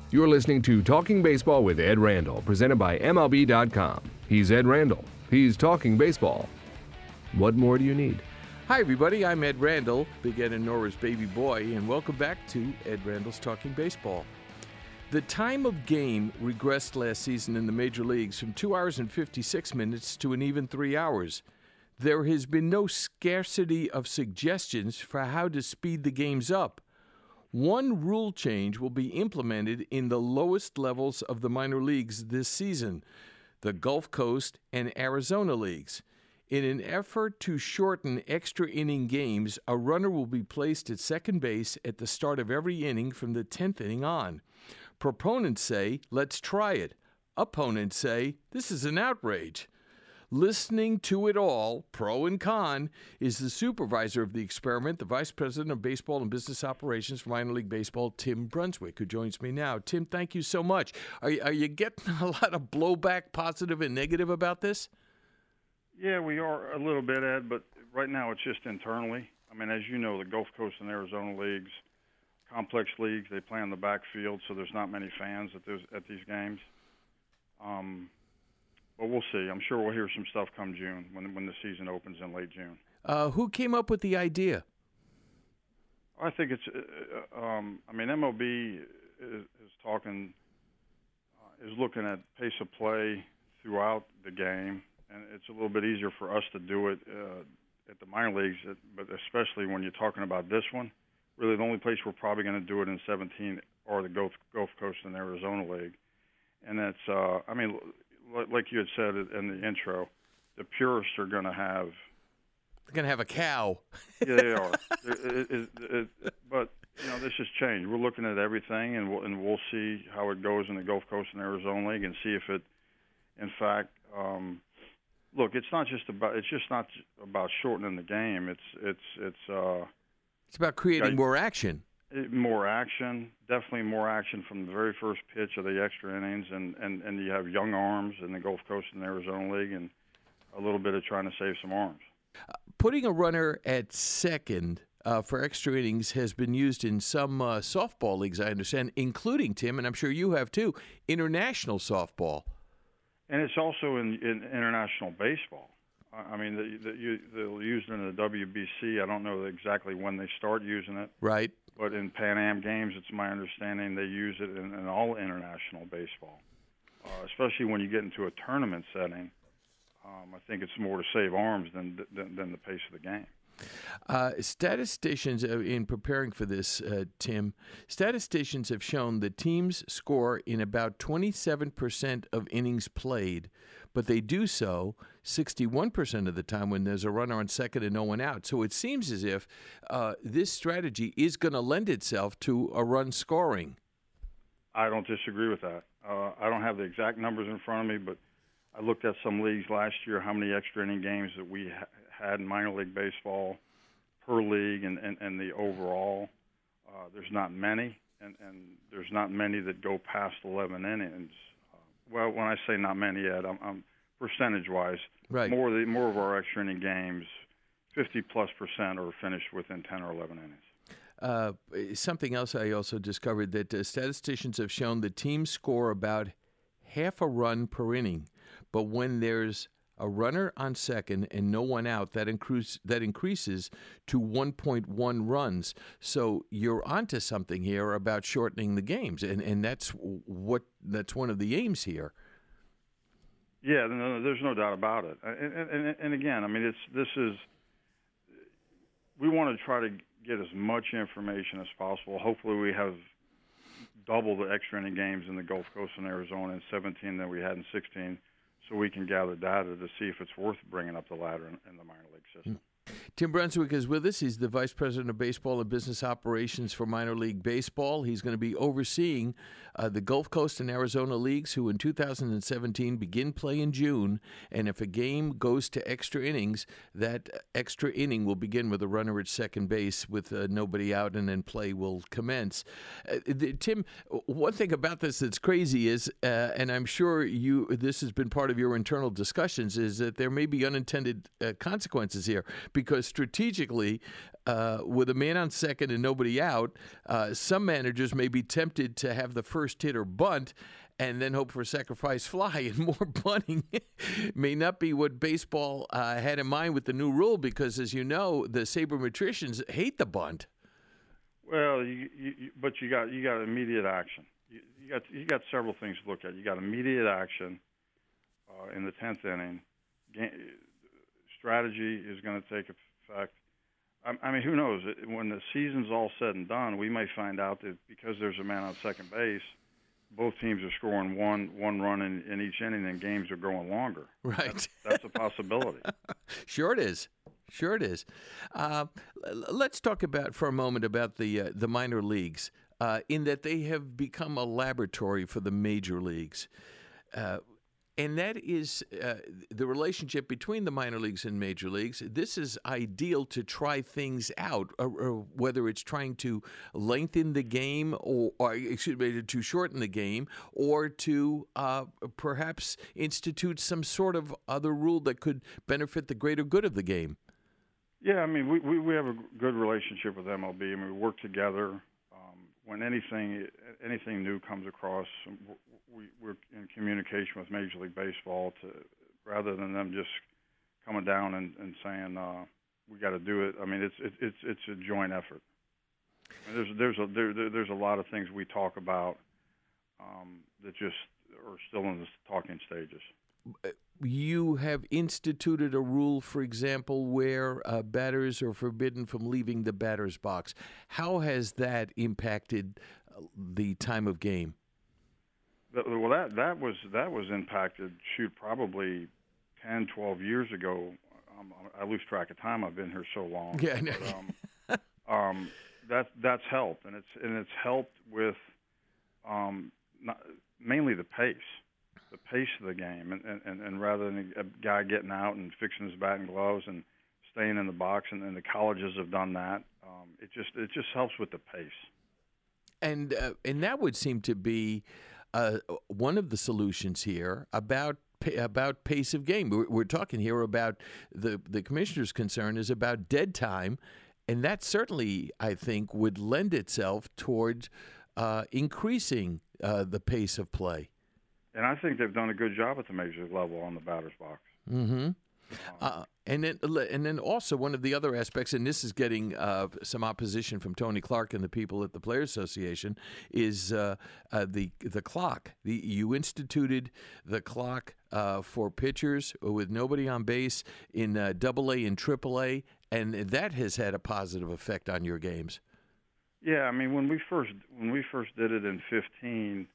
You're listening to Talking Baseball with Ed Randall, presented by MLB.com. He's Ed Randall. He's talking baseball. What more do you need? Hi, everybody. I'm Ed Randall, Big Ed and Nora's baby boy, and welcome back to Ed Randall's Talking Baseball. The time of game regressed last season in the major leagues from 2 hours and 56 minutes to an even 3 hours. There has been no scarcity of suggestions for how to speed the games up. One rule change will be implemented in the lowest levels of the minor leagues this season, the Gulf Coast and Arizona leagues. In an effort to shorten extra inning games, a runner will be placed at second base at the start of every inning from the 10th inning on. Proponents say, let's try it. Opponents say, this is an outrage. Listening to it all, pro and con, is the supervisor of the experiment, the vice president of baseball and business operations for minor league baseball, Tim Brunswick, who joins me now. Tim, thank you so much. Are you getting a lot of blowback, positive and negative, about this? Yeah, we are a little bit, Ed, but right now it's just internally. I mean, as you know, the Gulf Coast and Arizona leagues, complex leagues, they play on the backfield, so there's not many fans at these games. But we'll see. I'm sure we'll hear some stuff come June when the season opens in late June. Who came up with the idea? I think it's. MLB is looking at pace of play throughout the game, and it's a little bit easier for us to do it at the minor leagues, but especially when you're talking about this one. Really, the only place we're probably going to do it in 17 are the Gulf Coast and Arizona League, and that's. Like you had said in the intro, the purists are going to have. They're going to have a cow. Yeah, they are. But this has changed. We're looking at everything, and we'll see how it goes in the Gulf Coast and Arizona League, and see if it, in fact, look. It's not just about shortening the game. It's about creating more action. More action, definitely more action from the very first pitch of the extra innings, and you have young arms in the Gulf Coast and Arizona League, and a little bit of trying to save some arms. Putting a runner at second for extra innings has been used in some softball leagues, I understand, including, Tim, and I'm sure you have too, international softball. And it's also in international baseball. I mean, they'll use it in the WBC. I don't know exactly when they start using it. Right. But in Pan Am games, it's my understanding they use it in all international baseball, especially when you get into a tournament setting. I think it's more to save arms than the pace of the game. Statisticians, in preparing for this, Tim, statisticians have shown that teams score in about 27% of innings played, but they do so 61% of the time when there's a runner on second and no one out. So it seems as if this strategy is going to lend itself to a run scoring. I don't disagree with that. I don't have the exact numbers in front of me, but I looked at some leagues last year, how many extra inning games that we had in minor league baseball per league, and the overall. There's not many, and there's not many that go past 11 innings. Well, when I say not many, Ed, I'm percentage-wise, right. More of our extra inning games, 50+% are finished within 10 or 11 innings. Something else I also discovered, that statisticians have shown that teams score about half a run per inning, but when there's a runner on second and no one out, that increases to 1.1 runs. So you're onto something here about shortening the games, and that's one of the aims here. Yeah, no, there's no doubt about it. And again, I mean, we want to try to get as much information as possible. Hopefully, we have double the extra inning games in the Gulf Coast and Arizona in 17 than we had in 16. So we can gather data to see if it's worth bringing up the ladder in the minor league system. Tim Brunswick is with us. He's the Vice President of Baseball and Business Operations for Minor League Baseball. He's going to be overseeing the Gulf Coast and Arizona leagues, who in 2017 begin play in June. And if a game goes to extra innings, that extra inning will begin with a runner at second base with nobody out, and then play will commence. Tim, one thing about this that's crazy is, and I'm sure this has been part of your internal discussions, is that there may be unintended consequences here. because strategically, with a man on second and nobody out, some managers may be tempted to have the first hitter bunt and then hope for a sacrifice fly, and more bunting may not be what baseball had in mind with the new rule, because, as you know, the sabermetricians hate the bunt. Well, but you got immediate action. You got several things to look at. You got immediate action in the 10th inning. Strategy is going to take effect. I mean, who knows? When the season's all said and done, we may find out that because there's a man on second base, both teams are scoring one run in each inning, and games are going longer. Right. That's a possibility. Sure it is. Sure it is. Let's talk for a moment about the minor leagues, in that they have become a laboratory for the major leagues. And that is the relationship between the minor leagues and major leagues. This is ideal to try things out, or whether it's trying to lengthen the game, or excuse me, to shorten the game, or to perhaps institute some sort of other rule that could benefit the greater good of the game. Yeah, I mean, we have a good relationship with MLB. I mean, we work together. When anything new comes across, we're in communication with Major League Baseball rather than them just coming down and saying we got to do it. I mean, it's a joint effort. I mean, there's a lot of things we talk about that just are still in the talking stages. You have instituted a rule, for example, where batters are forbidden from leaving the batter's box. How has that impacted the time of game? Well, that was impacted, probably 10, 12 years ago. I lose track of time. I've been here so long. Yeah, but, that's helped, and it's helped with mainly the pace of the game, and rather than a guy getting out and fixing his bat and gloves and staying in the box, and the colleges have done that. It just helps with the pace. And that would seem to be one of the solutions here about pace of game. We're talking here about the commissioner's concern is about dead time, and that certainly, I think, would lend itself toward increasing the pace of play. And I think they've done a good job at the major league level on the batter's box. Mm-hmm. And then also one of the other aspects, and this is getting some opposition from Tony Clark and the people at the Players Association, is the clock. You instituted the clock for pitchers with nobody on base in AA and AAA, and that has had a positive effect on your games. Yeah, I mean, when we first did it in 2015.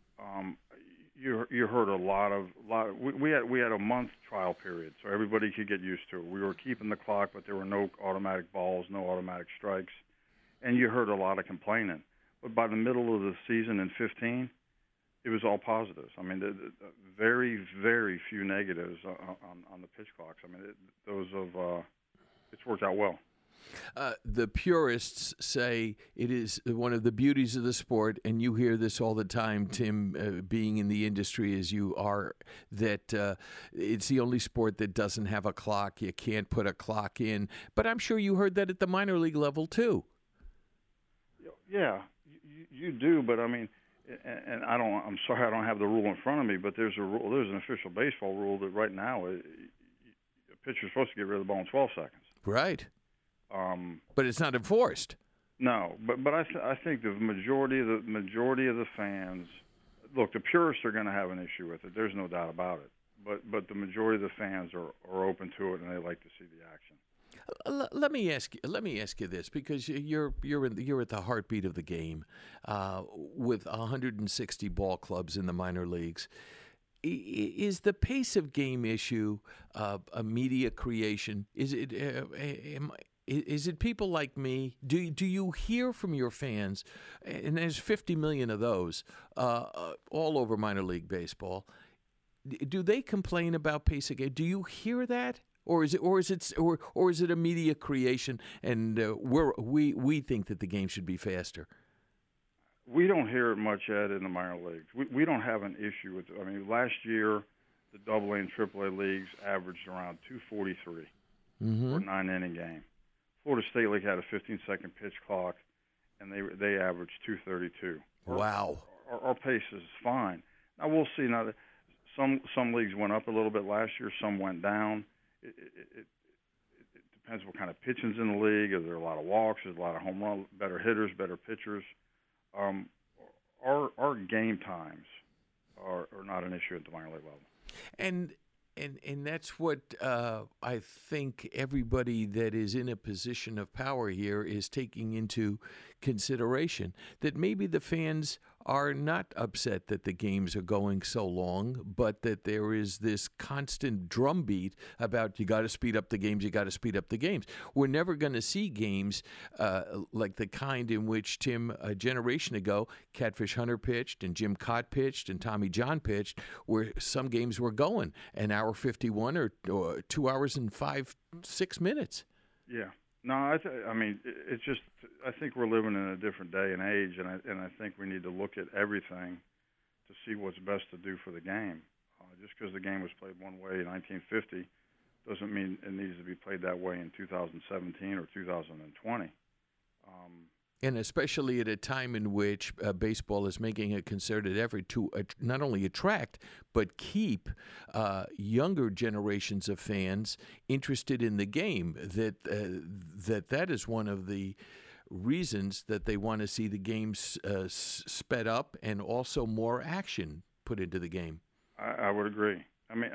You heard a lot of we had a month trial period, so everybody could get used to it. We were keeping the clock, but there were no automatic balls, no automatic strikes, and you heard a lot of complaining. But by the middle of the season in 2015, it was all positives. I mean, very, very few negatives on the pitch clocks. I mean, it's worked out well. The purists say it is one of the beauties of the sport, and you hear this all the time, Tim, being in the industry as you are, that it's the only sport that doesn't have a clock. You can't put a clock in. But I'm sure you heard that at the minor league level, too. Yeah, you do, but I mean, and I'm sorry I don't have the rule in front of me, but there's a rule. There's an official baseball rule that right now a pitcher's supposed to get rid of the ball in 12 seconds. Right. But it's not enforced. No, but I think the majority of the fans, look, the purists are going to have an issue with it. There's no doubt about it. But the majority of the fans are open to it, and they like to see the action. Let me ask you this, because you're at the heartbeat of the game, with 160 ball clubs in the minor leagues. Is the pace of game issue a media creation? Is it people like me? Do you hear from your fans, and there's 50 million of those all over minor league baseball? Do they complain about pace of game? Do you hear that, or is it a media creation? And we think that the game should be faster. We don't hear it much, Ed, in the minor leagues. We don't have an issue with it. I mean, last year the AA and AAA leagues averaged around 243. for a 9-inning game. Florida State League had a 15-second pitch clock, and they averaged 2:32. Wow. Our pace is fine. Now we'll see. Now some leagues went up a little bit last year, some went down. It depends what kind of pitching's in the league. Is there a lot of walks? Is there a lot of home run? Better hitters, better pitchers. Our game times are not an issue at the minor league level. And that's what I think everybody that is in a position of power here is taking into consideration, that maybe the fans are not upset that the games are going so long, but that there is this constant drumbeat about you got to speed up the games, you got to speed up the games. We're never going to see games like the kind in which, Tim, a generation ago, Catfish Hunter pitched and Jim Cott pitched and Tommy John pitched, where some games were going an hour 51 or 2 hours and 6 minutes. Yeah. No, I mean, it's just, I think we're living in a different day and age, and I think we need to look at everything to see what's best to do for the game. Just because the game was played one way in 1950 doesn't mean it needs to be played that way in 2017 or 2020. And especially at a time in which baseball is making a concerted effort to not only attract but keep younger generations of fans interested in the game. That is one of the reasons that they want to see the games sped up and also more action put into the game. I would agree. I mean,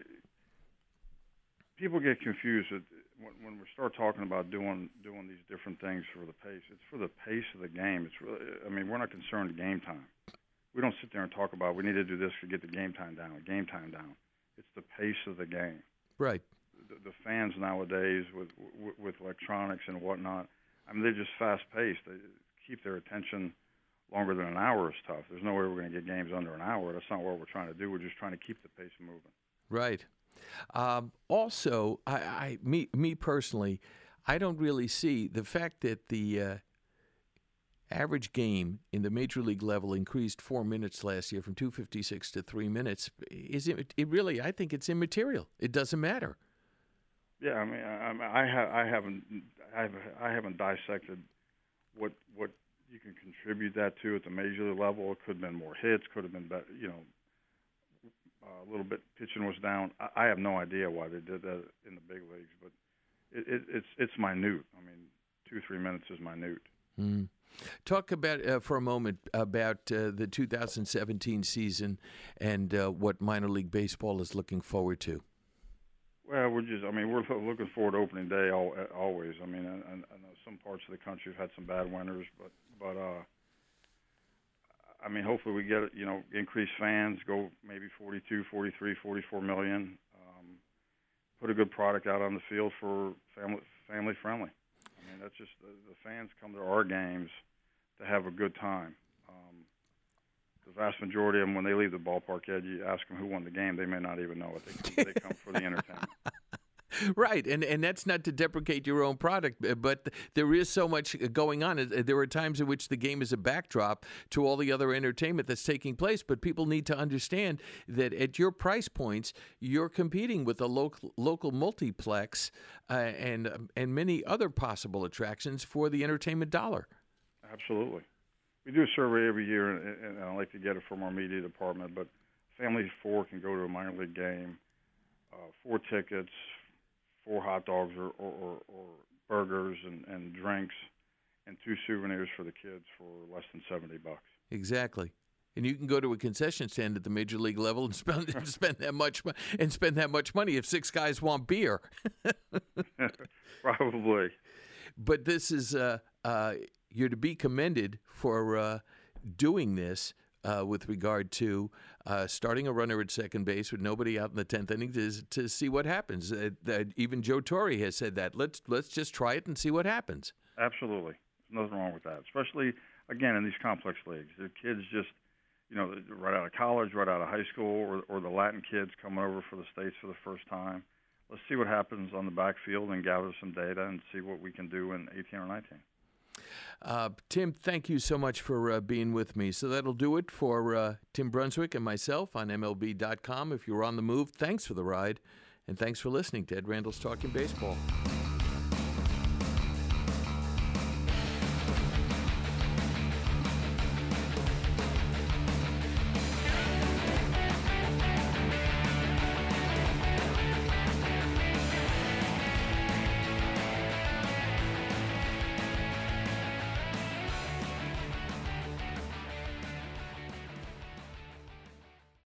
people get confused when we start talking about doing these different things for the pace. It's for the pace of the game. It's really, I mean, we're not concerned with game time. We don't sit there and talk about we need to do this to get the game time down. It's the pace of the game. Right. The fans nowadays with electronics and whatnot, I mean, they're just fast paced. They keep their attention longer than an hour is tough. There's no way we're going to get games under an hour. That's not what we're trying to do. We're just trying to keep the pace moving. Right. Also, me personally, I don't really see the fact that the average game in the major league level increased 4 minutes last year from 2:56 to 3 minutes. I think it's immaterial. It doesn't matter. Yeah, I mean, I haven't dissected what you can contribute that to at the major league level. It could have been more hits. Could have been better. A little bit pitching was down. I have no idea why they did that in the big leagues, but it's minute. I mean, 2-3 minutes is minute. Mm. Talk about for a moment about the 2017 season and what minor league baseball is looking forward to. Well, we're looking forward to opening day always. I mean, I know some parts of the country have had some bad winters, but I mean, hopefully we get, increased fans, go maybe 42, 43, 44 million, put a good product out on the field for family friendly. I mean, that's just, the fans come to our games to have a good time. The vast majority of them, when they leave the ballpark, Ed, you ask them who won the game, they may not even know it. They come for the entertainment. Right, and that's not to deprecate your own product, but there is so much going on. There are times in which the game is a backdrop to all the other entertainment that's taking place, but people need to understand that at your price points, you're competing with a local multiplex and many other possible attractions for the entertainment dollar. Absolutely. We do a survey every year, and I like to get it from our media department, but families of 4 can go to a minor league game, 4 tickets, 4 hot dogs or burgers and drinks, and 2 souvenirs for the kids for less than $70. Exactly, and you can go to a concession stand at the major league level and spend that much money if 6 guys want beer. Probably. But this is you're to be commended for doing this. With regard to starting a runner at second base with nobody out in the 10th inning to see what happens. Even Joe Torre has said that. Let's just try it and see what happens. Absolutely. There's nothing wrong with that, especially, again, in these complex leagues. The kids just, right out of college, right out of high school, or the Latin kids coming over for the States for the first time. Let's see what happens on the backfield and gather some data and see what we can do in 18 or 19. Tim, thank you so much for being with me. So that'll do it for Tim Brunswick and myself on MLB.com. If you're on the move, thanks for the ride, And thanks for listening to Ed Randall's Talking Baseball.